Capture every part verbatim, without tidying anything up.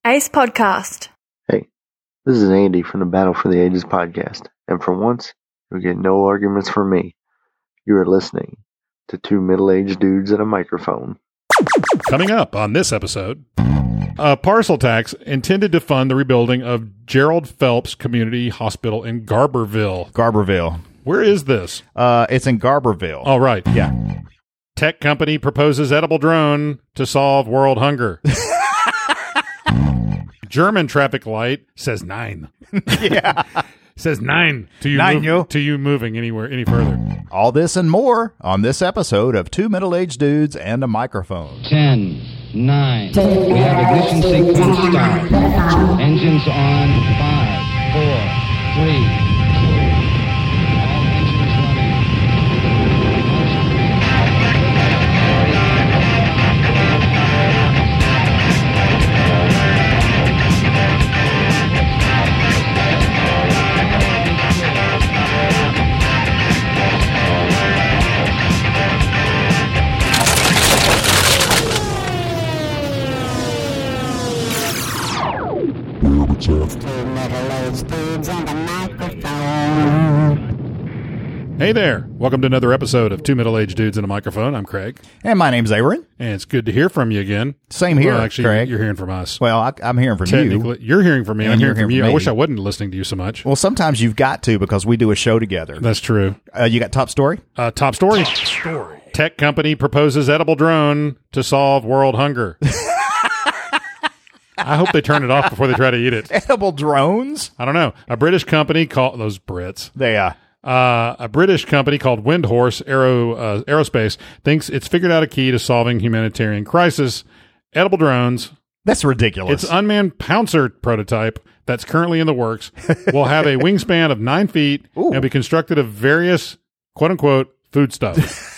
Ace Podcast. Hey, this is Andy from the Battle for the Ages podcast, and for once, you'll get no arguments from me. You are listening to two middle-aged dudes and a microphone. Coming up on this episode, a parcel tax intended to fund the rebuilding of Gerald Phelps Community Hospital in Garberville. Garberville. Where is this? Uh, it's in Garberville. Oh, right. Yeah. Tech company proposes edible drone to solve world hunger. German traffic light says nine. Yeah. Says nine to you, Nine, move, yo. to you moving anywhere any further. All this and more on this episode of Two Middle-Aged Dudes and a Microphone. Ten, nine, we have ignition sequence start. Engines on, five, four, three, two, all engines running. Hey there. Welcome to another episode of Two Middle-Aged Dudes and a Microphone. I'm Craig. And my name's Aaron. And it's good to hear from you again. Same here, Well, actually, Craig. you're hearing from us. Well, I, I'm hearing from you. Technically, you're hearing from me. And I'm you're hearing from hearing you. from I me. wish I wasn't listening to you so much. Well, sometimes you've got to because we do a show together. That's true. Uh, you got top story? Uh, top story. story. Tech company proposes edible drone to solve world hunger. I hope they turn it off before they try to eat it. Edible drones? I don't know. A British company called those Brits. They, uh, Uh, a British company called Windhorse Aero uh, Aerospace thinks it's figured out a key to solving humanitarian crisis. Edible drones. that's ridiculous. Its unmanned Pouncer prototype that's currently in the works will have a wingspan of nine feet Ooh. and be constructed of various quote unquote foodstuff.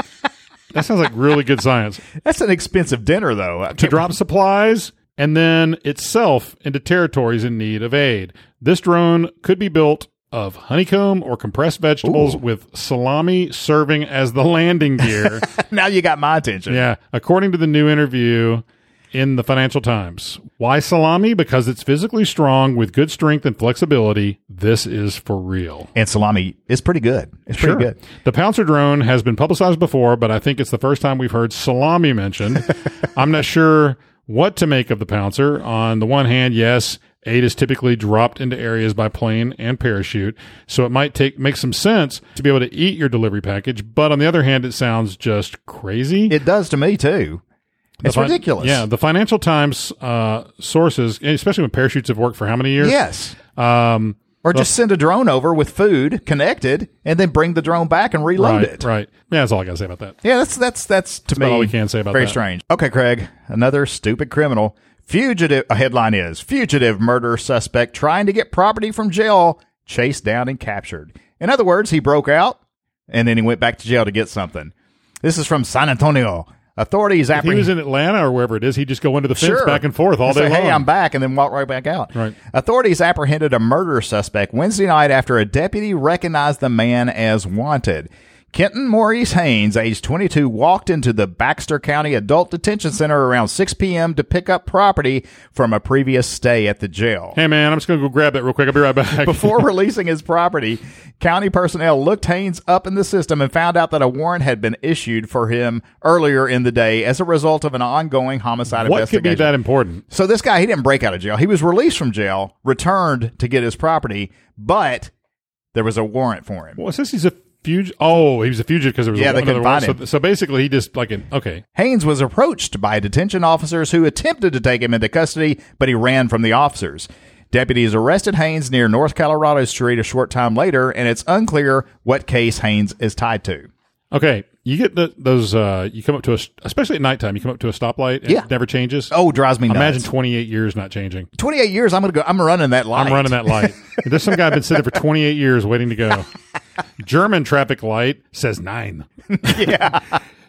That sounds like really good science. That's an expensive dinner, though. To drop supplies and then itself into territories in need of aid. This drone could be built of honeycomb or compressed vegetables Ooh. with salami serving as the landing gear. Now you got my attention. Yeah, according to the new interview in the Financial Times. Why salami? Because it's physically strong with good strength and flexibility. This is for real. And salami is pretty good. It's pretty good. The Pouncer drone has been publicized before, but I think it's the first time we've heard salami mentioned. I'm not sure what to make of the Pouncer. On the one hand, yes, aid is typically dropped into areas by plane and parachute, so it might take make some sense to be able to eat your delivery package. But on the other hand, it sounds just crazy. It does to me, too. It's The fi- ridiculous. Yeah, the Financial Times uh, sources, especially when parachutes have worked for how many years? Yes. Um, Or just send a drone over with food connected and then bring the drone back and reload right, it. right. Yeah, that's all I got to say about that. Yeah, that's that's that's to me about all we can say about very that. strange. Okay, Craig, another stupid criminal. Fugitive a headline is fugitive murder suspect trying to get property from jail chased down and captured. In other words, he broke out and then he went back to jail to get something. This is from San Antonio. Authorities If he was apprehend in Atlanta or wherever it is, he'd just go into the fence Sure. back and forth all And day say, long. Hey, I'm back, and then walk right back out. Right. Authorities apprehended a murder suspect Wednesday night after a deputy recognized the man as wanted. Kenton Maurice Haynes, age twenty-two, walked into the Baxter County Adult Detention Center around six p.m. to pick up property from a previous stay at the jail. Hey, man, I'm just going to go grab that real quick. I'll be right back. Before releasing his property, county personnel looked Haynes up in the system and found out that a warrant had been issued for him earlier in the day as a result of an ongoing homicide What could investigation. be that important? So this guy, he didn't break out of jail. He was released from jail, returned to get his property, but there was a warrant for him. Well, it says he's a fugitive. Oh, he was a fugitive because there was Yeah, a, they couldn't another find one. him. So, so basically, he just like an okay. Haynes was approached by detention officers who attempted to take him into custody, but he ran from the officers. Deputies arrested Haynes near North Colorado Street a short time later, and it's unclear what case Haynes is tied to. Okay, you get the, those. Uh, you come up to a, especially at nighttime. You come up to a stoplight. And Yeah. it never changes. Oh, drives me nuts. Imagine twenty-eight years not changing. twenty-eight years, I'm going to go. I'm running that light. I'm running that light. There's some guy been sitting there for twenty-eight years waiting to go. German traffic light says nine. Yeah.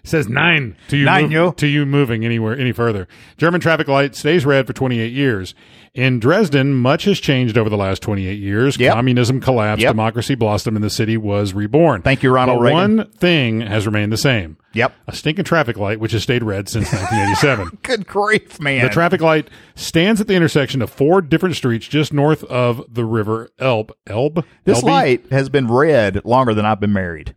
says nine to you, Nine, move- yo. to you moving anywhere any further. German traffic light stays red for twenty-eight years. In Dresden, much has changed over the last twenty-eight years. Yep. Communism collapsed, Yep. democracy blossomed, and the city was reborn. Thank you, Ronald but Reagan. One thing has remained the same. Yep. A stinking traffic light, which has stayed red since nineteen eighty-seven. Good grief, man. The traffic light stands at the intersection of four different streets just north of the river Elbe. Elbe? This Elbe? light has been red longer than I've been married.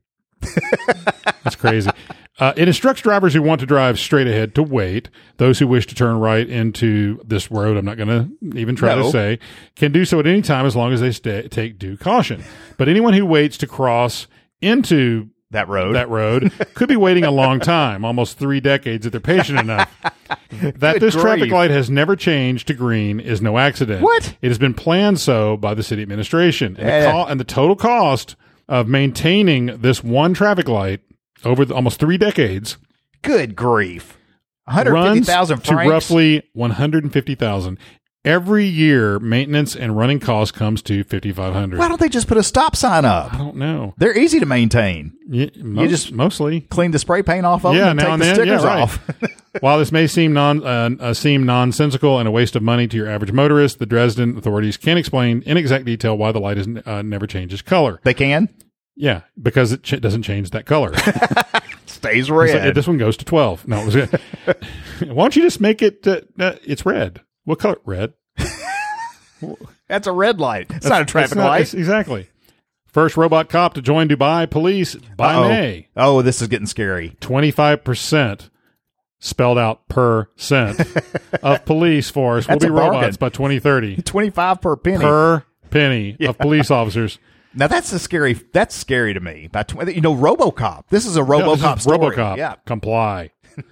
That's crazy. Uh, it instructs drivers who want to drive straight ahead to wait. Those who wish to turn right into this road, I'm not going to even try No. to say, can do so at any time as long as they stay, take due caution. But anyone who waits to cross into That road. that road could be waiting a long time, almost three decades if they're patient enough. That Good this traffic grief. light has never changed to green is no accident. What? It has been planned so by the city administration. And, the, Yeah. co- and the total cost of maintaining this one traffic light over the, almost three decades Good grief. one hundred fifty runs thousand to francs. roughly one hundred fifty thousand. Every year, maintenance and running costs comes to fifty-five hundred. Why don't they just put a stop sign up? I don't know. They're easy to maintain. You, most, just- mostly. Clean the spray paint off of Yeah, them and now take and the then. stickers Yeah, right. off. While this may seem non uh, uh, seem nonsensical and a waste of money to your average motorist, the Dresden authorities can explain in exact detail why the light is, uh, never changes color. They can. Yeah, because it ch- doesn't change that color. Stays So, red. this one goes to twelve. No, it was good. Why don't you just make it? Uh, uh, it's red. What color? Red. That's a red light. It's not a traffic It's not- light. it's- exactly. First robot cop to join Dubai police by Uh-oh. May. Oh, this is getting scary. twenty-five percent spelled out per cent of police force will That's be a bargain. robots by twenty thirty. twenty-five per penny. Per penny of police officers. Now that's a scary. That's scary to me. By tw- you know, RoboCop. This is a Yeah, this RoboCop is story. RoboCop. Yeah. Comply.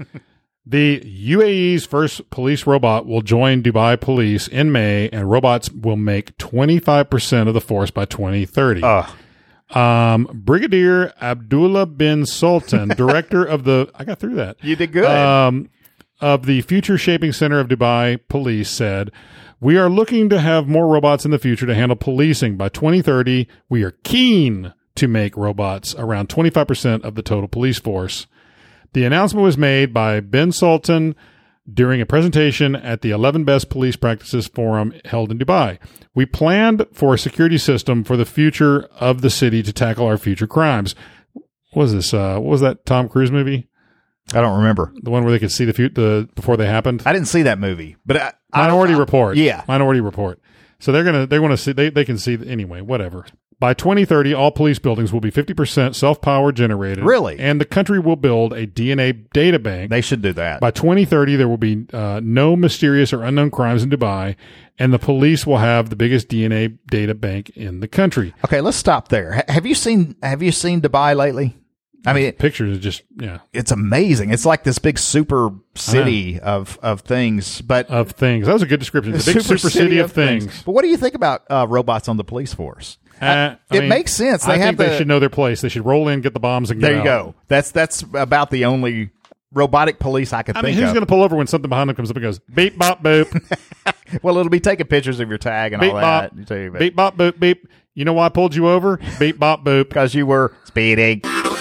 The U A E's first police robot will join Dubai police in May, and robots will make twenty-five percent of the force by twenty thirty. Ugh. Um, Brigadier Abdullah bin Sultan, director of the, I got through that. You did good. Um, of the Future Shaping Center of Dubai Police said, we are looking to have more robots in the future to handle policing. By twenty thirty, we are keen to make robots around twenty-five percent of the total police force. The announcement was made by bin Sultan during a presentation at the eleven Best Police Practices Forum held in Dubai. We planned for a security system for the future of the city to tackle our future crimes. What was this? Uh, what was that Tom Cruise movie? I don't remember. The one where they could see the fu- the before they happened. I didn't see that movie, but I, Minority I, Report. Yeah. Minority Report. So they're gonna they want to see they they can see anyway. Whatever. By twenty thirty, all police buildings will be fifty percent self-power generated. Really? And the country will build a D N A data bank. They should do that. By twenty thirty, there will be uh, no mysterious or unknown crimes in Dubai, and the police will have the biggest D N A data bank in the country. Okay, let's stop there. H- have you seen Have you seen Dubai lately? I mean, it, Pictures are just, yeah, it's amazing. It's like this big super city of of things, but of things. That was a good description. The big super, city, of things. But what do you think about uh, robots on the police force? Uh, I it mean, makes sense. They I have think they the- should know their place. They should roll in, get the bombs, and get There you out. go. That's that's about the only robotic police I could I mean, think who's of. going to pull over when something behind them comes up and goes beep bop boop, Well, it'll be taking pictures of your tag and beep all bop, that. You tell you about- beep bop boop beep. You know why I pulled you over? Beep bop boop. because you were speeding.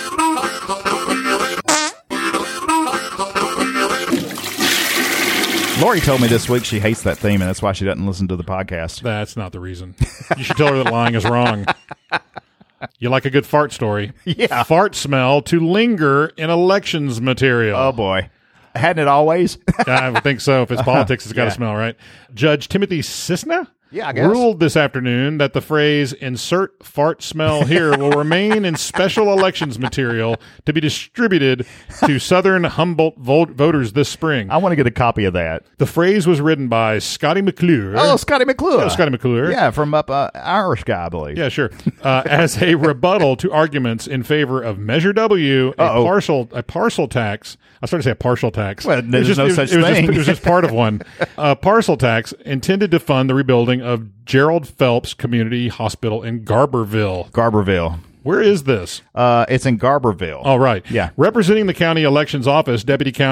Lori told me this week she hates that theme, and that's why she doesn't listen to the podcast. That's not the reason. You should tell her that lying is wrong. You like a good fart story. Yeah. Fart smell to linger in elections material. Oh boy, hadn't it always? I would think so. If it's politics, it's got to Yeah. smell, right? Judge Timothy Cisna Yeah, I guess. ruled this afternoon that the phrase insert fart smell here will remain in special elections material to be distributed to Southern Humboldt vo- voters this spring. I want to get a copy of that. The phrase was written by Scotty McClure. Oh, Scotty McClure. Yeah, Scotty McClure. Yeah, from up uh, Irish guy, I believe. Yeah, sure. Uh, as a rebuttal to arguments in favor of Measure W, a Uh-oh. partial a parcel tax. I started to say a partial tax. Well, It was there's just- no it was- such it was just- thing. it was just part of one. A parcel tax intended to fund the rebuilding of Gerald Phelps Community Hospital in Garberville. Garberville. Where is this? Uh, it's in Garberville. All right. Yeah. Representing the county elections office, Deputy County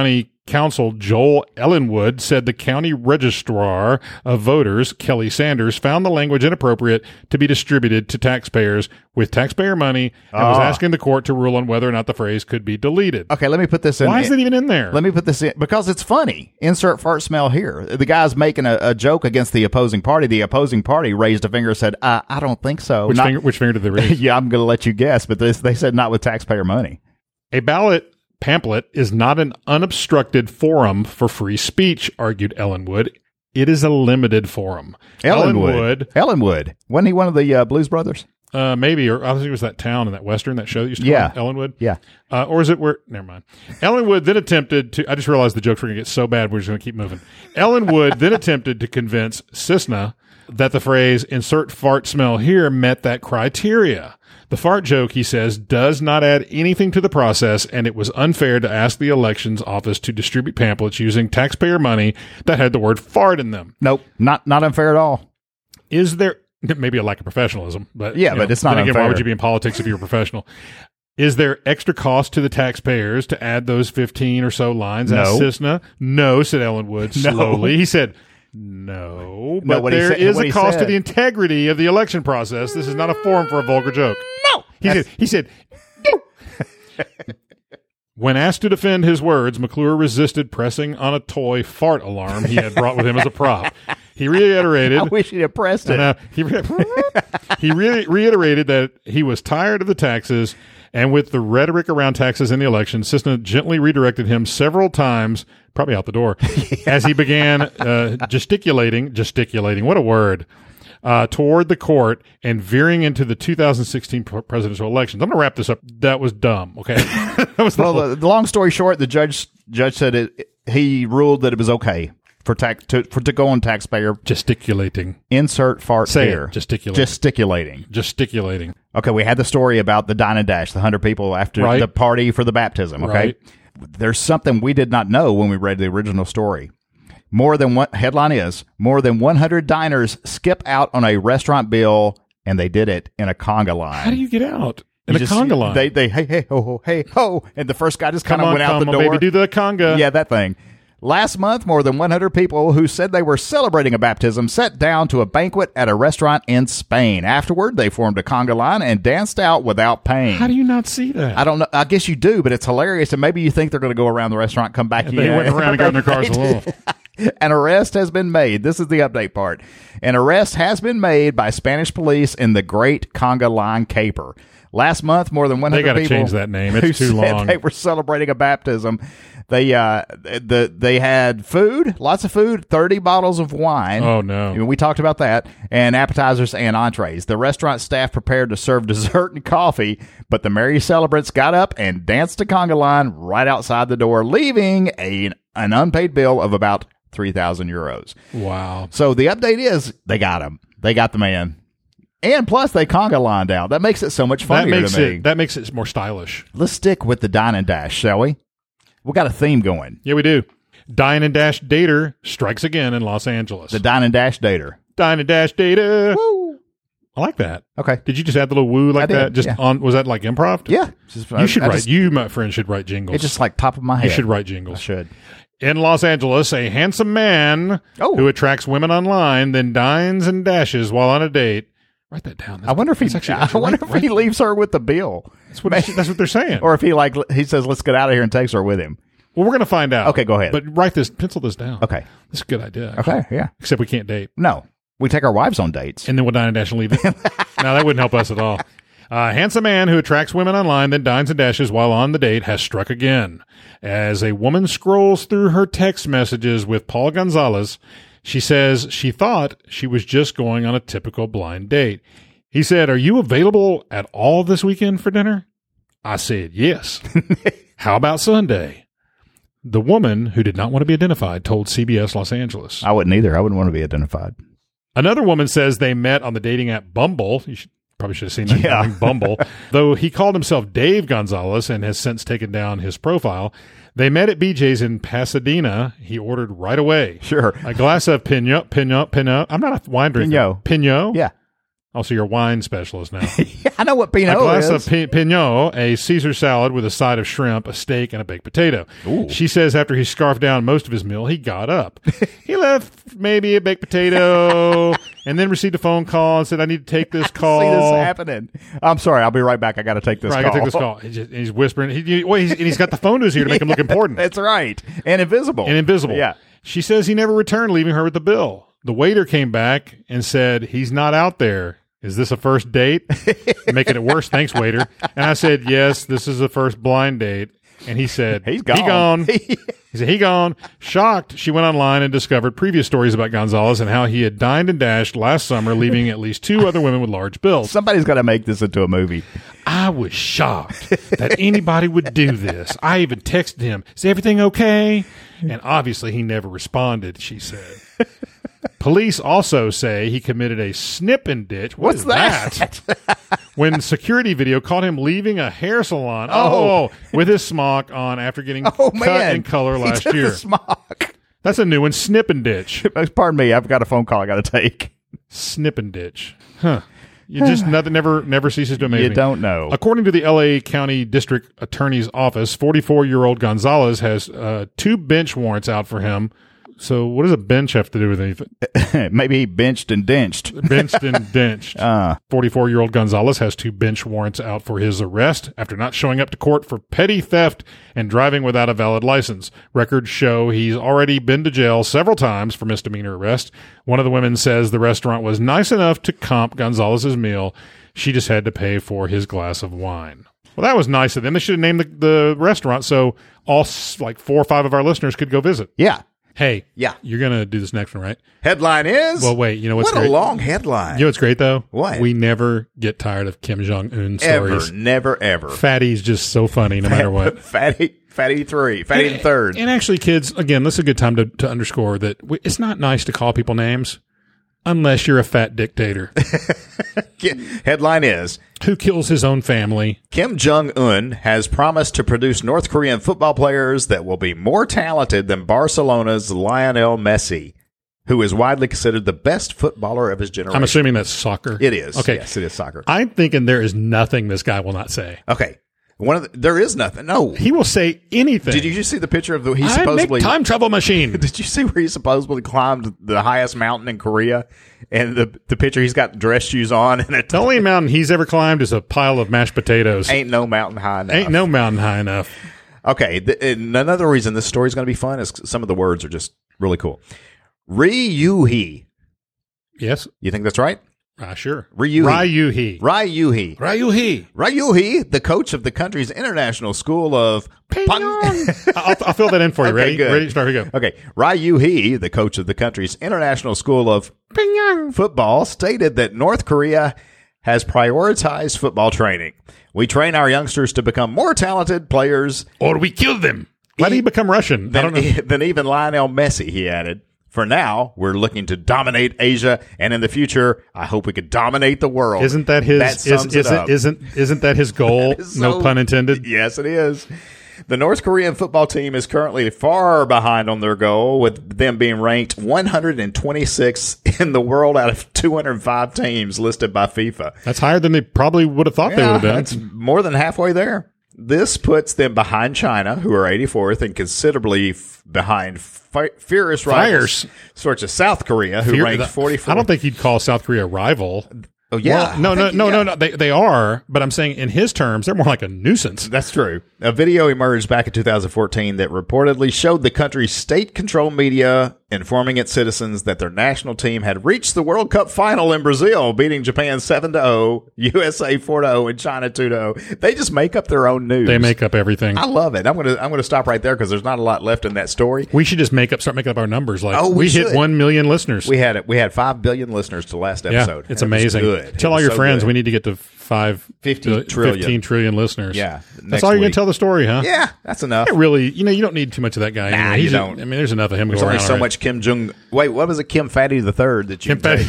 counsel Joel Ellenwood said the county registrar of voters, Kelly Sanders, found the language inappropriate to be distributed to taxpayers with taxpayer money and was Ah. asking the court to rule on whether or not the phrase could be deleted. Okay, let me put this in. Why is it even in there? Let me put this in because it's funny. Insert fart smell here. The guy's making a, a joke against the opposing party. The opposing party raised a finger and said, uh, I don't think so. which, Not- finger, which finger did they raise? yeah, I'm going to let you guess, but this, they said not with taxpayer money. A ballot pamphlet is not an unobstructed forum for free speech, argued Ellenwood. It is a limited forum. Ellenwood. Ellenwood. Wasn't he one of the uh, Blues Brothers? Uh, maybe, or I think it was that town in that Western, that show that used to Yeah. come on, Ellenwood. Yeah. Uh, or is it where, never mind. Ellenwood then attempted to, I just realized the jokes were going to get so bad, we're just going to keep moving. Ellenwood then attempted to convince Cisna that the phrase insert fart smell here met that criteria. The fart joke, he says, does not add anything to the process, and it was unfair to ask the elections office to distribute pamphlets using taxpayer money that had the word fart in them. Nope. Not, not unfair at all. Is there, maybe a lack of professionalism, but Yeah, you but know, it's not then again, why unfair. would you be in politics if you were a professional? Is there extra cost to the taxpayers to add those fifteen or so lines? No. Asked Cisna. No, said Ellenwood No. slowly. He said, no, but what he there said- is what a he cost to said- the integrity of the election process. This is not a forum for a vulgar joke. No. He said, he said, when asked to defend his words, McClure resisted pressing on a toy fart alarm he had brought with him as a prop. He reiterated, I wish he'd have pressed it. and, uh, he re- he re- reiterated that he was tired of the taxes, and with the rhetoric around taxes in the election, Cisna gently redirected him several times, probably out the door, as he began uh, gesticulating, gesticulating, what a word, uh, toward the court and veering into the two thousand sixteen pr- presidential elections. I'm going to wrap this up. That was dumb, okay? that was the Well, whole- the, the long story short, the judge judge said it. He ruled that it was okay for tax to for to go on taxpayer. gesticulating. Insert fart Say here. it. Gesticulating. Gesticulating. gesticulating. Okay, we had the story about the Dine and Dash, the hundred people after Right. the party for the baptism. Okay, Right. there's something we did not know when we read the original story. More than one headline is more than one hundred diners skip out on a restaurant bill, and they did it in a conga line. How do you get out? In You a just- conga line. They they hey hey ho ho hey ho, and the first guy just kind come of on, went out come the on, door. baby, do the conga. Yeah, that thing. Last month, more than one hundred people who said they were celebrating a baptism sat down to a banquet at a restaurant in Spain. Afterward, they formed a conga line and danced out without paying. How do you not see that? I don't know. I guess you do, but it's hilarious. And maybe you think they're going to go around the restaurant, come back. They in. went around and got in their cars alone. An arrest has been made. This is the update part. An arrest has been made by Spanish police in the Great Conga Line Caper. Last month, more than one hundred They gotta people change that name. It's who too said long. They were celebrating a baptism. They uh, the they had food, lots of food, thirty bottles of wine. Oh, no. I mean, we talked about that, and appetizers and entrees. The restaurant staff prepared to serve dessert and coffee, but the merry celebrants got up and danced a conga line right outside the door, leaving a, an unpaid bill of about three thousand euros. Wow. So the update is they got him. They got the man. And plus, they conga lined out. That makes it so much That funnier makes to me. it that makes it more stylish. Let's stick with the Dine and Dash, shall we? We got a theme going. Yeah, we do. Dine and Dash Dater strikes again in Los Angeles. The Dine and Dash Dater. Dine and Dash Dater. Woo. I like that. Okay. Did you just add the little woo like I did, that? Just yeah. on was that like improv? Yeah. Just- You should I write. just- you, my friend, should write jingles. It's just like top of my head. you should write I jingles. should. In Los Angeles, a handsome man Oh. who attracts women online, then dines and dashes while on a date. Write that down. I wonder if he. That's actually- I actually wonder right- if he right- leaves her with the bill, That's what, that's what they're saying. or if he like he says, "Let's get out of here," and takes her with him. well, we're going to find out. Okay, go ahead. But write this, pencil this down. Okay. This is a good idea. actually. Okay. Yeah. Except we can't date. No, we take our wives on dates. And then we'll dine and dash and leave it. No, that wouldn't help us at all. A handsome man who attracts women online, then dines and dashes while on the date, has struck again. As a woman scrolls through her text messages with Paul Gonzalez, she says she thought she was just going on a typical blind date. He said, "Are you available at all this weekend for dinner?" I said, "Yes." "How about Sunday?" The woman, who did not want to be identified, told C B S Los Angeles. I wouldn't either. I wouldn't want to be identified. Another woman says they met on the dating app Bumble. You should, probably should have seen that Yeah. coming, Bumble. Though he called himself Dave Gonzalez and has since taken down his profile. They met at B J's in Pasadena. He ordered right away. Sure. A glass of Pinot, Pinot, Pinot. I'm not a wine drinker. Pinot. Pinot? Yeah. Also, your wine specialist now. Yeah, I know what Pinot A glass is. of pi- Pinot, a Caesar salad with a side of shrimp, a steak, and a baked potato. Ooh. She says after he scarfed down most of his meal, he got up. He left maybe a baked potato and then received a phone call and said, I need to take this call. See this happening. I'm sorry. I'll be right back. I got to take this Right, I call. got to take this call. He's, just, he's whispering. He, he- well, he's, and he's got the phone to his ear to make him look important That's right. And invisible. and invisible. Yeah. She says he never returned, leaving her with the bill. The waiter came back and said, he's not out there. Is this a first date? Making it worse. Thanks, waiter. And I said, yes, this is the first blind date. And he said, He's gone. He gone. He said, he gone. Shocked, she went online and discovered previous stories about Gonzalez and how he had dined and dashed last summer, leaving at least two other women with large bills. Somebody's got to make this into a movie. I was shocked that anybody would do this. I even texted him, is everything okay? And obviously he never responded, she said. Police also say he committed a snip and ditch. What What's is that? when security video caught him leaving a hair salon. Oh. Oh, with his smock on after getting Oh, cut man. in color He last took the year. smock. That's a new one. Snip and ditch. Pardon me. I've got a phone call I got to take. Snip and ditch. Huh. You just nothing never never ceases to amaze You me. don't know. According to the L A County District Attorney's Office, forty-four-year-old Gonzalez has uh, two bench warrants out for him. So what does a bench have to do with anything? Maybe he benched and dinched. Benched and dinched. Uh, forty-four-year-old Gonzalez has two bench warrants out for his arrest after not showing up to court for petty theft and driving without a valid license. Records show he's already been to jail several times for misdemeanor arrest. One of the women says the restaurant was nice enough to comp Gonzalez's meal. She just had to pay for his glass of wine. Well, that was nice of them. They should have named the, the restaurant so all s- like four or five of our listeners could go visit. yeah. Hey, Yeah. you're going to do this next one, right? Headline is. Well, wait, you know what's what great? a long headline. You know what's great, though? What? We never get tired of Kim Jong-un ever, stories. never, ever. Fatty's just so funny no matter what. Fatty, fatty three, fatty the third. And actually, kids, again, this is a good time to, to underscore that we, it's not nice to call people names unless you're a fat dictator Headline is who kills his own family. Kim Jong-un has promised to produce North Korean football players that will be more talented than Barcelona's Lionel Messi, who is widely considered the best footballer of his generation. I'm assuming that's soccer. It is. Okay. Yes, it is soccer. I'm thinking there is nothing this guy will not say. Okay. One of the, there is nothing. No. He will say anything. Did you just see the picture of the he I supposedly make time travel machine. Did you see where he supposedly climbed the highest mountain in Korea? And the the picture, he's got dress shoes on, and it The only mountain he's ever climbed is a pile of mashed potatoes. ain't no mountain high enough. Ain't no mountain high enough. Okay, th- and another reason this story's going to be fun is some of the words are just really cool. Ryuhi. Yes, You think that's right? uh, sure. Ryuhi. Ryuhi. Ryuhi. Ryuhi. Ryuhi, the coach of the country's international school of Pyongyang. I'll, I'll fill that in for you. Okay, Ready? good. Ready? Start. Here we go. Okay, Ryuhi, the coach of the country's international school of Pyongyang. football, stated that North Korea has prioritized football training. We train our youngsters to become more talented players Or we kill them. Why did he become Russian? I don't than, know. than even Lionel Messi, he added. For now, we're looking to dominate Asia, and in the future, I hope we could dominate the world. Isn't that his? That is, sums is it up. Isn't isn't that his goal? is no so- pun intended. Yes, it is. The North Korean football team is currently far behind on their goal, with them being ranked one hundred twenty-sixth in the world out of two hundred five teams listed by FIFA. That's higher than they probably would have thought they would have been. That's more than halfway there. This puts them behind China, who are eighty-fourth, and considerably f- behind fi- fierce rivals, Fires. such as South Korea, who Fear- ranked forty-fourth. I don't think he'd call South Korea a rival. Oh, yeah. Well, no, I no, think- no, yeah. no, no. They they are, but I'm saying in his terms, they're more like a nuisance. That's true. A video emerged back in two thousand fourteen that reportedly showed the country's state-controlled media informing its citizens that their national team had reached the World Cup final in Brazil, beating Japan seven to zero, U S A four to zero, and China two to zero. They just make up their own news. They make up everything. I love it. I'm gonna I'm gonna stop right there because there's not a lot left in that story. We should just make up, start making up our numbers. Like Oh, we we, hit should. one million listeners. We had it. We had five billion listeners to last yeah, episode. it's It was amazing. good. Tell It all was your so friends good. we need to get to five, fifty to trillion. fifteen trillion listeners. Yeah, that's next all you're week. gonna tell the story, huh? Yeah, that's enough. Yeah, really, you know, you don't need too much of that guy. Nah, anyway. you He's a- don't. I mean, there's enough of him There's going only around so already. much Kim Jong. Wait, what was it? Kim Fatty the Third that you Kim can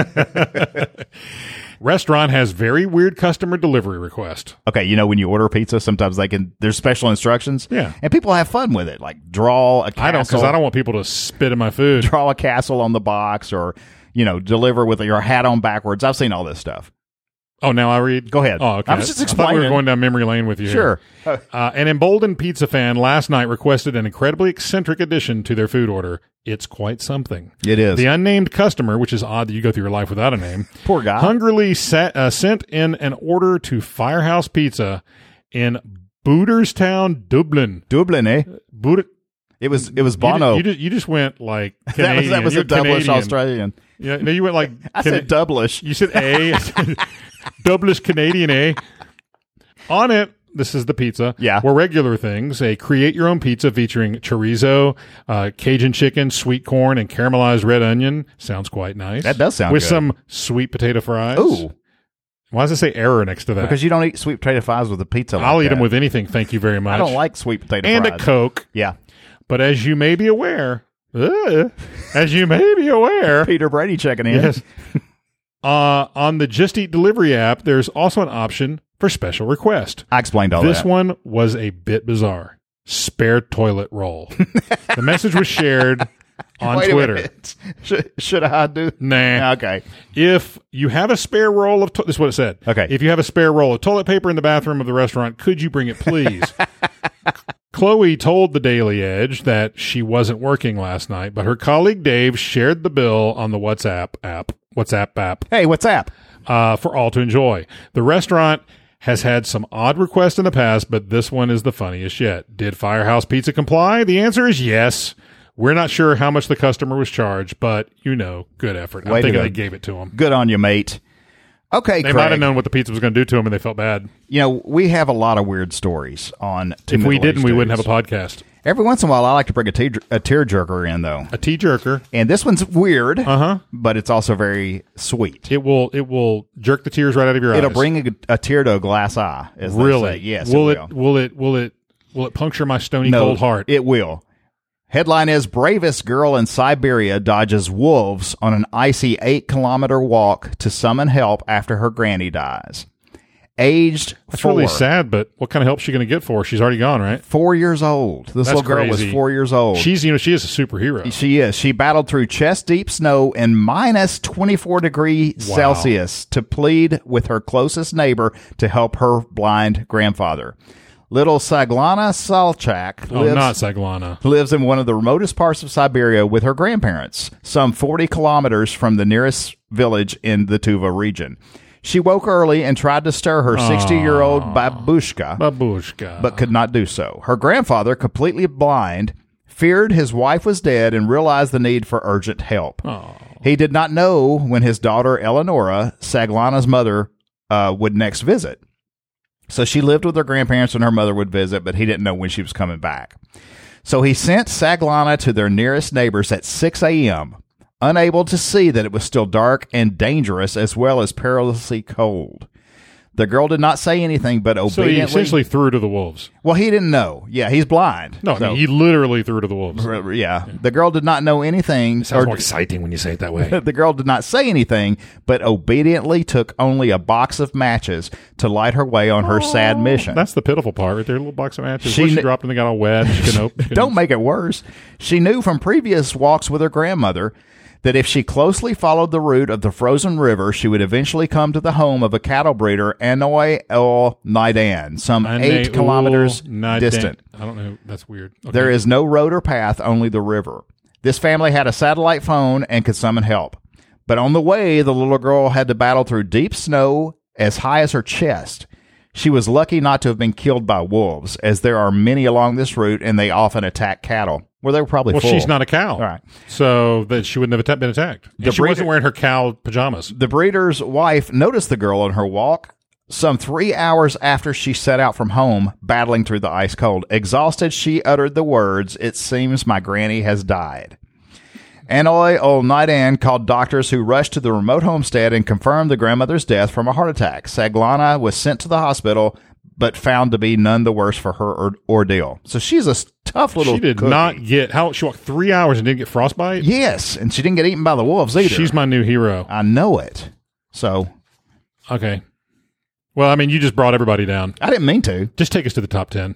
Fatty. take? Restaurant has very weird customer delivery request. Okay, you know when you order pizza, sometimes they can. There's special instructions. Yeah. and people have fun with it. Like draw a castle. I don't because I don't want people to spit in my food. draw a castle on the box, or you know, deliver with your hat on backwards. I've seen all this stuff. Oh, now I read? Go ahead. Oh, okay. I was just I thought explaining. we were going down memory lane with you here. Sure. Uh, an emboldened pizza fan last night requested an incredibly eccentric addition to their food order. It's quite something. It is. The unnamed customer, which is odd that you go through your life without a name, Poor guy. hungrily sat, uh, sent in an order to Firehouse Pizza in Booterstown, Dublin. Dublin, eh? Booter- It was it was you, Bono. just, you, just, you just went like that Canadian. was that was You're a Dublish Canadian. Australian. Yeah, no, you went like I Cana- said Dublish. You said A. Dublish Canadian, eh? On it, this is the pizza. Yeah. Were regular things. A create-your-own pizza featuring chorizo, uh, Cajun chicken, sweet corn, and caramelized red onion. Sounds quite nice. That does sound With good. some sweet potato fries. Ooh, Why does it say error next to that? because you don't eat sweet potato fries with a pizza. Like I'll eat that. them with anything, thank you very much. I don't like sweet potato And fries. a Coke. Yeah, But as you may be aware, uh, as you may be aware, Peter Brady checking in. yes, uh, on the Just Eat delivery app, there's also an option for special request. I explained all This that. one was a bit bizarre. Spare toilet roll. The message was shared on Wait a Twitter. minute. Should, should I do? Nah. Okay. If you have a spare roll of to- this is what it said. Okay. If you have a spare roll of toilet paper in the bathroom of the restaurant, could you bring it, please? Chloe told the Daily Edge that she wasn't working last night, but her colleague Dave shared the bill on the WhatsApp app. WhatsApp app. Hey, what's up? Uh, for all to enjoy. The restaurant has had some odd requests in the past, but this one is the funniest yet. Did Firehouse Pizza comply? The answer is yes. We're not sure how much the customer was charged, but you know, good effort. I'm Way to thinking go. they gave it to him. Good on you, mate. Okay, They Craig. might have known what the pizza was going to do to them, and they felt bad. You know, we have a lot of weird stories on. Two If we Middle-Aged didn't, we wouldn't have Dudes. a podcast. Every once in a while, I like to bring a, tea, a tearjerker in, though. A tea jerker. And this one's weird, Uh huh. but it's also very sweet. It will. It will jerk the tears right out of your It'll eyes. bring a, a tear to a glass eye. As they really. say. Yes. Will it it? will. Will it? Will it? Will it puncture my stony No, cold heart? It will. Headline is Bravest Girl in Siberia dodges wolves on an icy eight kilometer walk to summon help after her granny dies. Aged That's four. really sad. But what kind of help is she going to get for? She's already gone, right? Four years old. This That's little girl was crazy. four years old. She's, you know, she is a superhero. She is. She battled through chest deep snow and minus twenty-four degree Wow. Celsius to plead with her closest neighbor to help her blind grandfather. Little Saglana Salchak Oh, lives, not Saglana. lives in one of the remotest parts of Siberia with her grandparents, some forty kilometers from the nearest village in the Tuva region. She woke early and tried to stir her sixty-year-old babushka, Babushka. but could not do so. Her grandfather, completely blind, feared his wife was dead and realized the need for urgent help. Oh. He did not know when his daughter Eleonora, Saglana's mother, uh, would next visit. So she lived with her grandparents and her mother would visit, but he didn't know when she was coming back. So he sent Saglana to their nearest neighbors at six a.m., unable to see that it was still dark and dangerous as well as perilously cold. The girl did not say anything, but So he obediently... essentially threw to the wolves. well, he didn't know. Yeah, he's blind. No, I So- mean, he literally threw to the wolves. yeah. The girl did not know anything. Sounds or- more exciting when you say it that way. the girl did not say anything, but obediently took only a box of matches to light her way on her sad mission. That's the pitiful part right there. A little box of matches. She She, she kn- dropped and they got all wet. She couldn't open. couldn't- Don't make it worse. She knew from previous walks with her grandmother that if she closely followed the route of the frozen river, she would eventually come to the home of a cattle breeder, Anoy El Nidan, some Ane- eight kilometers Ooh, Nidan- distant. I don't know. That's weird. Okay. There is no road or path, only the river. This family had a satellite phone and could summon help. But on the way, the little girl had to battle through deep snow as high as her chest. She was lucky not to have been killed by wolves, as there are many along this route and they often attack cattle. Well, they were probably Well, full. she's not a cow. All right. So that she wouldn't have atta- been attacked. And The she wasn't breeder- wearing her cow pajamas. The breeder's wife noticed the girl on her walk some three hours after she set out from home, battling through the ice cold. Exhausted, she uttered the words, "It seems my granny has died." Anoy Ol Nidan called doctors who rushed to the remote homestead and confirmed the grandmother's death from a heart attack. Saglana was sent to the hospital, but found to be none the worse for her or- ordeal. So she's a tough little She did cookie. not get how she walked three hours and didn't get frostbite. Yes, and she didn't get eaten by the wolves either. She's my new hero. I know it. So Okay. Well, I mean, you just brought everybody down. I didn't mean to. Just take us to the top ten.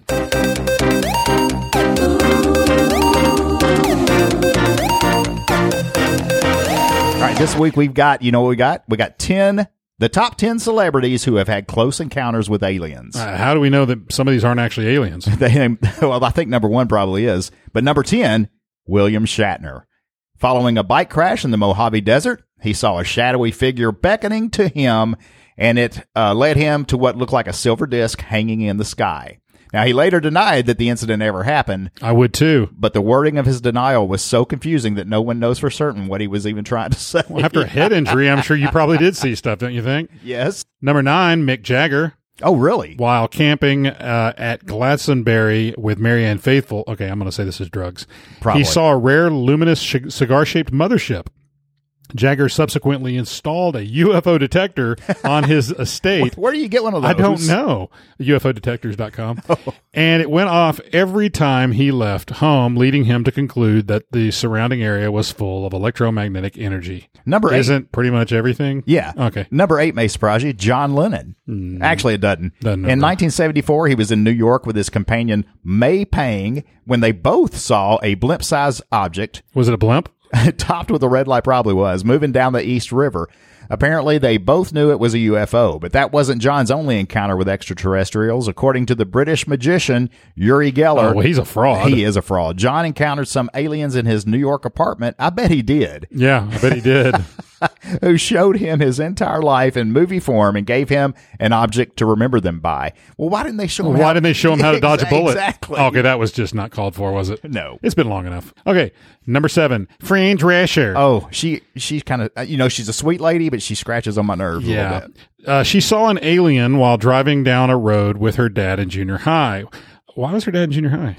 All right, This week we've got, you know what we got? We got ten, the top ten celebrities who have had close encounters with aliens. Uh, how do we know that some of these aren't actually aliens? They, well, I think number one probably is. But number ten, William Shatner. Following a bike crash in the Mojave Desert, he saw a shadowy figure beckoning to him, and it uh, led him to what looked like a silver disc hanging in the sky. Now, he later denied that the incident ever happened, I would too. but the wording of his denial was so confusing that no one knows for certain what he was even trying to say. Well, after a head injury, I'm sure you probably did see stuff, don't you think? Yes. Number nine, Mick Jagger. Oh, really? While camping uh, at Glastonbury with Marianne Faithfull, okay, I'm going to say this is drugs. Probably. He saw a rare luminous sh- cigar-shaped mothership. Jagger subsequently installed a U F O detector on his estate. Where do you get one of those? I don't know. U F O detectors dot com. Oh. And it went off every time he left home, leading him to conclude that the surrounding area was full of electromagnetic energy. Number eight. Isn't pretty much everything? Yeah. Okay. Number eight may surprise you, John Lennon. Mm. Actually, it doesn't. Doesn't In ever. nineteen seventy-four, he was in New York with his companion May Pang when they both saw a blimp-sized object Was it a blimp? topped with a red light, probably was, moving down the East River. Apparently, they both knew it was a U F O, but that wasn't John's only encounter with extraterrestrials. According to the British magician Uri Geller, Oh, well, he's a fraud. he is a fraud. John encountered some aliens in his New York apartment. I bet he did. Yeah, I bet he did. Who showed him his entire life in movie form and gave him an object to remember them by. Well, why didn't they show him Why how- didn't they show him how to dodge a bullet? Exactly. Okay, that was just not called for, was it? No. It's been long enough. Okay, number seven, Fran Drescher. Oh, she she's kind of, you know, she's a sweet lady, but she scratches on my nerves a yeah. little bit. Uh, she saw an alien while driving down a road with her dad in junior high. Why was her dad in junior high?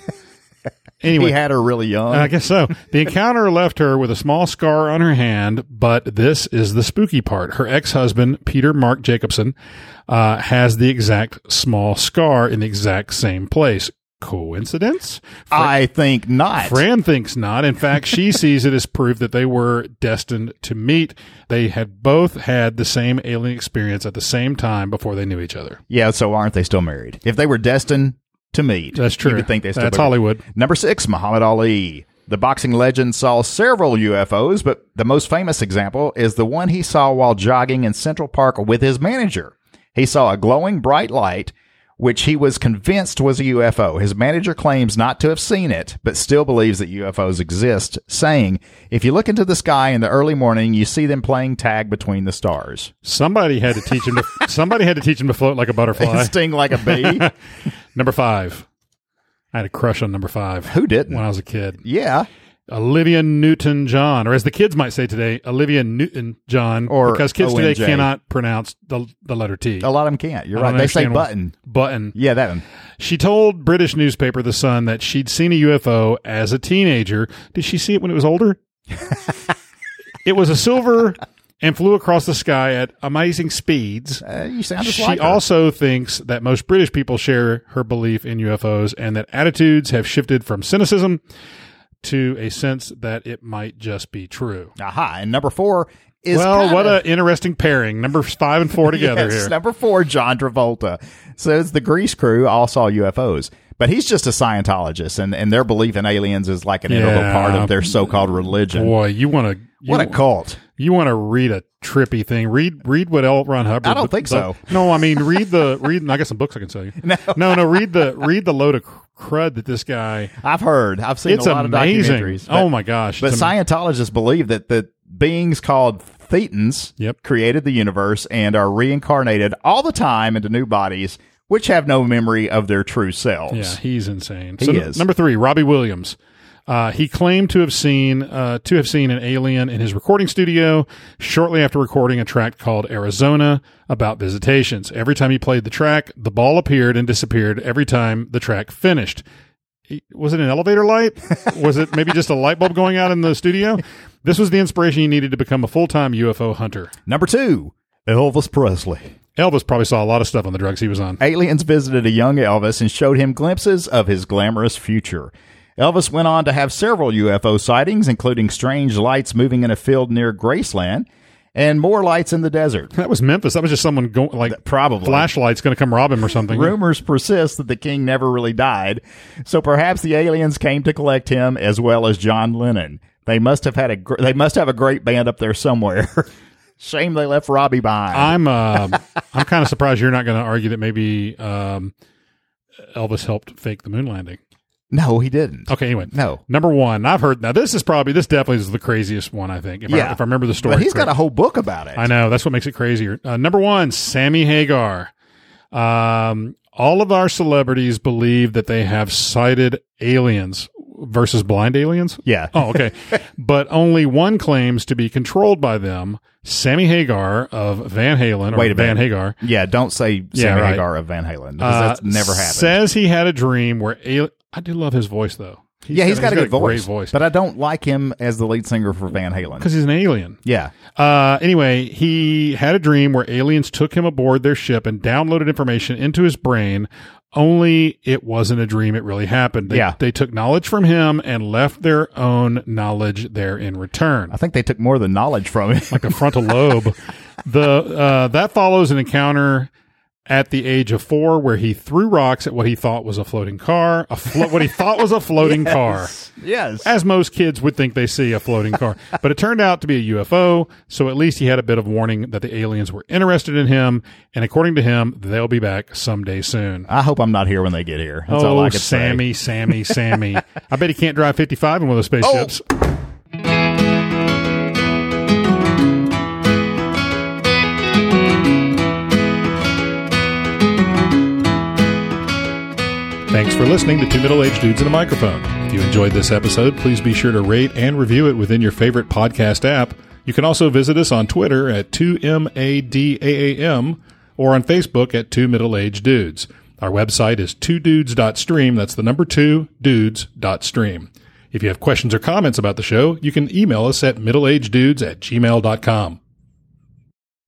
Anyway. He had her really young. I guess so. The encounter left her with a small scar on her hand, but this is the spooky part. Her ex-husband, Peter Mark Jacobson, uh, has the exact small scar in the exact same place. Coincidence? I think not. Fran thinks not. In fact, she sees it as proof that they were destined to meet. They had both had the same alien experience at the same time before they knew each other. Yeah, so aren't they still married? If they were destined to meet, That's true. you would think they still That's were. Hollywood. Number six, Muhammad Ali. The boxing legend saw several U F Os, but the most famous example is the one he saw while jogging in Central Park with his manager. He saw a glowing bright light, which he was convinced was a U F O. His manager claims not to have seen it, but still believes that U F Os exist, saying, if you look into the sky in the early morning, you see them playing tag between the stars. Somebody had to teach him to, somebody had to teach him to float like a butterfly. Sting like a bee. Number five. I had a crush on number five. Who didn't? When I was a kid. Yeah. Olivia Newton-John, or as the kids might say today, Olivia Newton-John, Or because kids O N J. today cannot pronounce the, the letter T. A lot of them can't. You're I right. don't They say understand button. why- Button. Yeah, that one. She told British newspaper The Sun that she'd seen a U F O as a teenager. Did she see it when it was older? It was a silver and flew across the sky at amazing speeds. Uh, you sound just She like her. also thinks that most British people share her belief in U F Os and that attitudes have shifted from cynicism to a sense that it might just be true. Aha. And number four is Well, kinda- what an interesting pairing. Numbers five and four together Yes, here. Number four, John Travolta. Says the Grease crew all saw U F Os. But he's just a Scientologist, and, and their belief in aliens is like an integral Yeah. part of their so-called religion. Boy, you want to What a cult. You want to read a trippy thing? Read read what L. Ron Hubbard. I don't the- think the- so. No, I mean read the read. I got some books I can sell you. No. no, no. Read the read the load of crud that this guy. I've heard. I've seen It's a lot amazing. of documentaries. Oh But- my gosh! But It's am- Scientologists believe that the beings called Thetans Yep. created the universe and are reincarnated all the time into new bodies, which have no memory of their true selves. Yeah, he's insane. He so, is. Number three, Robbie Williams. Uh, he claimed to have seen uh, to have seen an alien in his recording studio shortly after recording a track called Arizona about visitations. Every time he played the track, the ball appeared and disappeared every time the track finished. He- Was it an elevator light? Was it maybe just a light bulb going out in the studio? This was the inspiration he needed to become a full-time U F O hunter. Number two, Elvis Presley. Elvis probably saw a lot of stuff on the drugs he was on. Aliens visited a young Elvis and showed him glimpses of his glamorous future. Elvis went on to have several U F O sightings, including strange lights moving in a field near Graceland and more lights in the desert. That was Memphis. That was just someone going like Probably. flashlights going to come rob him or something. Rumors persist that the king never really died, so perhaps the aliens came to collect him as well as John Lennon. They must have had a. Gr- they must have a great band up there somewhere. Shame they left Robbie behind. I'm uh, I'm kind of surprised you're not going to argue that maybe um, Elvis helped fake the moon landing. No, he didn't. Okay, anyway. No. Number one, I've heard, now this is probably, this definitely is the craziest one, I think, if, Yeah. I, if I remember the story But he's got correctly. a whole book about it. I know, that's what makes it crazier. Uh, number one, Sammy Hagar. Um, all of our celebrities believe that they have sighted aliens versus blind aliens. Yeah. Oh, okay. But only one claims to be controlled by them. Sammy Hagar of Van Halen, or Wait a Van minute. Hagar. Yeah, don't say Yeah, Sammy right. Hagar of Van Halen because Uh, that's never happened. Says he had a dream where ali- I do love his voice though. yeah, he's got, a good great voice, voice, but I don't like him as the lead singer for Van Halen. because he's an alien. Yeah, Uh, anyway, he had a dream where aliens took him aboard their ship and downloaded information into his brain. Only it wasn't a dream; it really happened. They, Yeah. they took knowledge from him and left their own knowledge there in return, I think they took more of the knowledge from him. like a frontal lobe. The uh, that follows an encounter at the age of four where he threw rocks at what he thought was a floating car, a flo- what he thought was a floating car. Yes. As most kids would think they see a floating car. But it turned out to be a U F O, so at least he had a bit of warning that the aliens were interested in him, and according to him, they'll be back someday soon. I hope I'm not here when they get here. That's oh, all I can Sammy, say. Sammy, Sammy. I bet he can't drive fifty-five in one of those spaceships. Thanks for listening to Two Middle-Aged Dudes and a Microphone. If you enjoyed this episode, please be sure to rate and review it within your favorite podcast app. You can also visit us on Twitter at two M A D A A M or on Facebook at Two Middle-Aged Dudes. Our website is two dudes dot stream. That's the number two, dudes dot stream. If you have questions or comments about the show, you can email us at middleageddudes at gmail dot com.